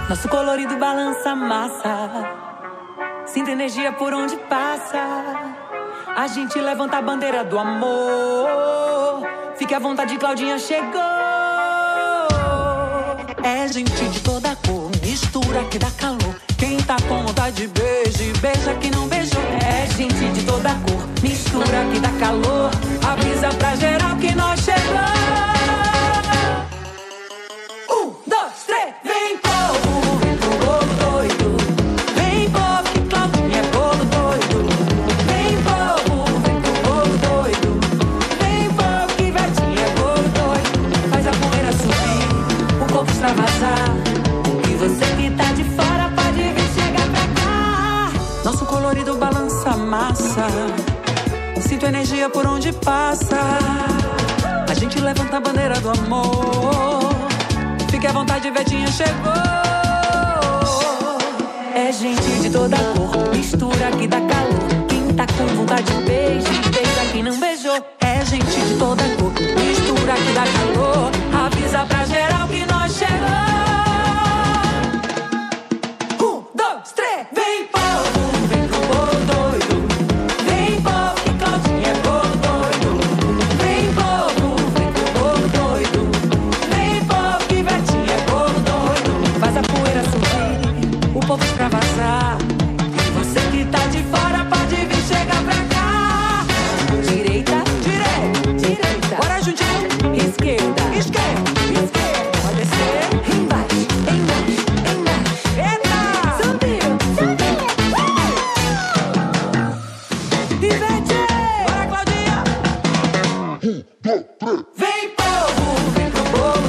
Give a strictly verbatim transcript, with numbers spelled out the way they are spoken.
Nosso colorido balança a massa, sinto energia por onde passa. A gente levanta a bandeira do amor. Fique à vontade, Claudinha chegou. É gente de toda cor, mistura que dá calor. Quem tá com vontade, beije, beija que não beijou. É gente de toda cor, mistura que dá calor. Avisa pra geral que nós chegamos. Um, dois, três, vem povo, vem pro bolo doido. Vem povo que Claudinha é bolo doido. Vem povo, vem pro bolo doido. Vem povo que Vetinha é bolo doido. Faz a poeira subir, o corpo extravasar. E você que tá de fora pode vir chegar pra cá. Nosso colorido balança a massa, sinto energia por onde passa. A gente levanta a bandeira do amor. Fique à vontade, Vetinha chegou. É gente de toda cor, mistura que dá calor. Quem tá com vontade, beije, beija quem não beijou. É gente de toda cor, mistura que dá calor. Avisa pra geral que nós chegamos. Um, dois, três, vem povo, vem pro bolo doido. Vem povo que Claudinha é bolo doido. Vem povo, vem pro bolo doido. Vem povo que Vetinha é bolo doido. Faz a poeira subir, o povo extravasar. E você que tá de fora pode vir chegar pra cá. Direita, direita, direita. Bora juntinho. Esquerda, esquerda, esquerda. Pode descer. Embaixo, embaixo, embaixo. Eita! Subiu, subiu. Ivete! Bora, Claudinha! Um, dois, três. Vem povo, vem pro bolo